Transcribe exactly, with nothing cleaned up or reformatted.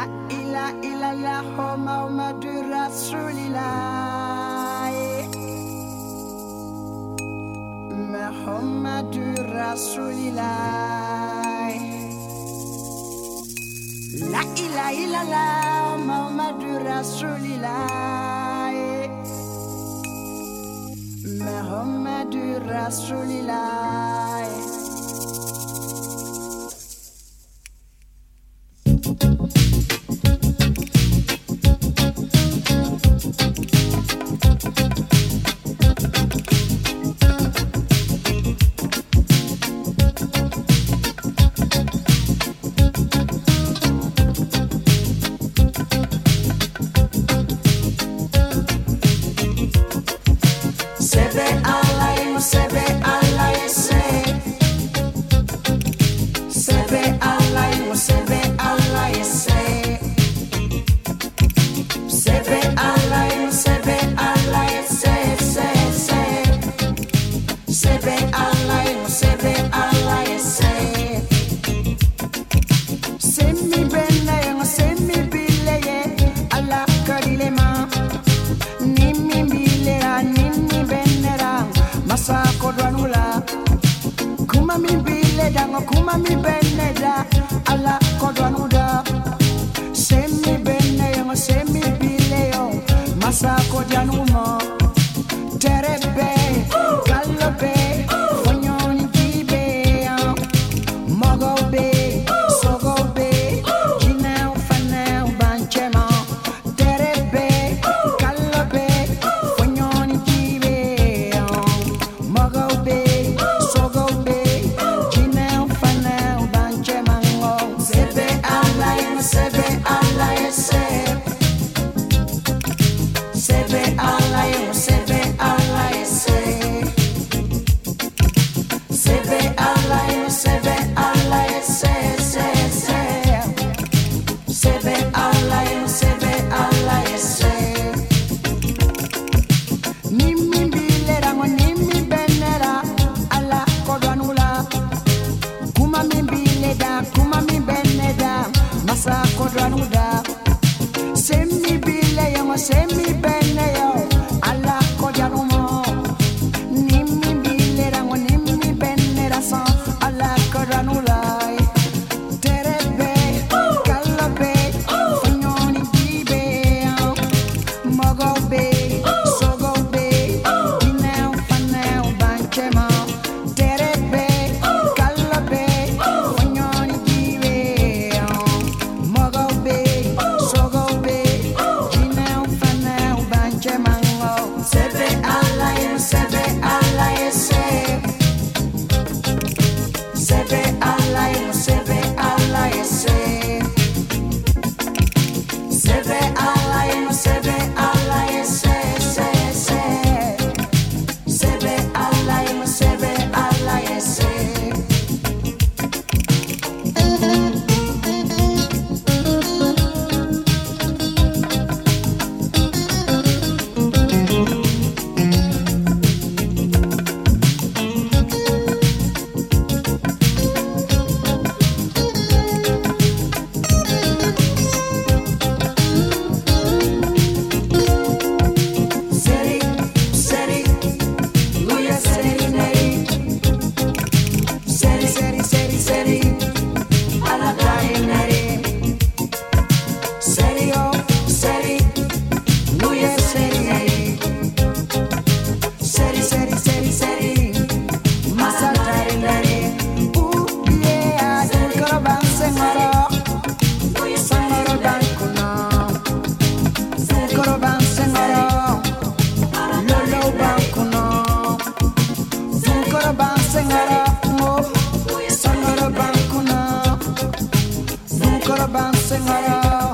ilaha illallah Muhammadur Rasulillah. Muhammadur Rasulillah. La ilaha illallah Muhammadur Rasulillah. Muhammadur Rasulillah. Sebe Allah, sebe Allah, sebe Allah, sebe Allah, sebe Allah, sebe Allah, sebe Allah, sebe Allah, semi belle, semi bille, Allah kadilema, nimi bille, nimi benera, masa kodwanula, kuma mi bille dango, kuma mi beneda, Allah kodwanuda, semi benne, semi bille, masa kodwanuma, terebe, galobe, fonyoni kibe, mogobe, sogobe, jinau fanau banchema, terebe, galobe, fonyoni kibe, mogobe, sogobe, jinau fanau banchema, sebe Allah, sebe Allah, sebe Allah, sebe Allah, sebe Allah, sebe Allah, sebe Allah, sebe Allah, nimi bilera ngo nimi benera Allah kodwanula, kuma mi bileda, kuma mi beneda, masa kodwanuda, semi bile yo, semi bene yo, Allah kodwanumo, nimi bilera ngo nimi benera sa, Allah kodwanula, terebe, galobe, fonyoni kibe, mogobe, sogobe, dinau fanau banchema, terebe, galobe, fonyoni kibe, mogobe, sogobe, dinau fanau banchema, sebe Allah, sebe Allah, sebe Allah, sebe Allah, sebe Allah, sebe Allah, sebe Allah, sebe Allah, Seri, seri, luya seri neri, seri, seri, seri, seri, alagari neri, seri oh, seri, luya seri neri, seri, seri, seri, seri, masatari neri, ooh yeah, koroban sengoro, sengoro dankuna, koroban sengoro. Lolo bankuno, Zunkoro bansengara, mo, Sangoro bankuno, Zunkoro bansengara.